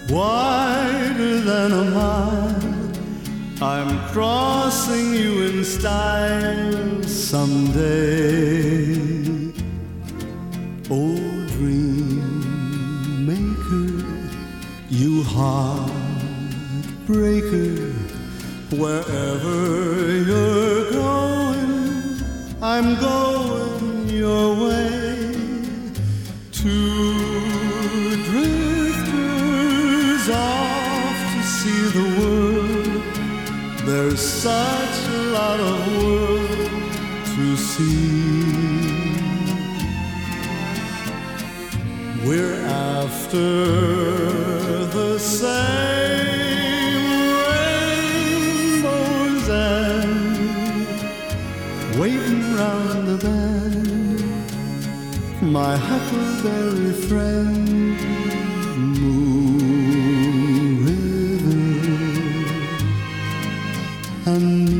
wider than a mile. I'm crossing you in style someday. Old dream maker, you heartbreaker, wherever you're going, I'm going your way. Two drifters off to see the world. There's such a lot of world to see. We're after the same rainbows and waiting round the bend, my huckleberry friend, Moon River and me.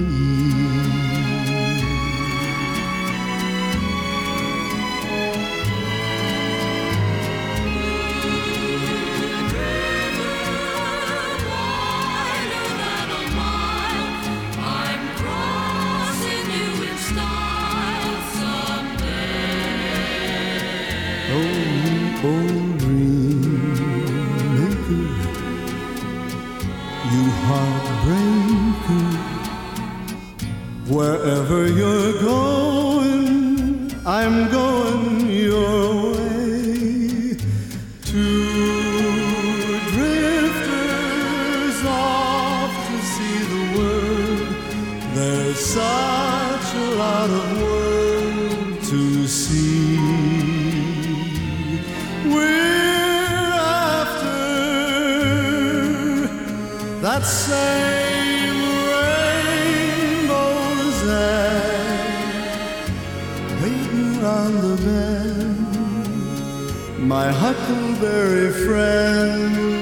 Old dream maker, you heartbreaker, wherever you're going, I'm going your way. Two drifters off to see the world. There's such a lot of world to see. We're after that same rainbow's end, waiting round the bend, my huckleberry friend.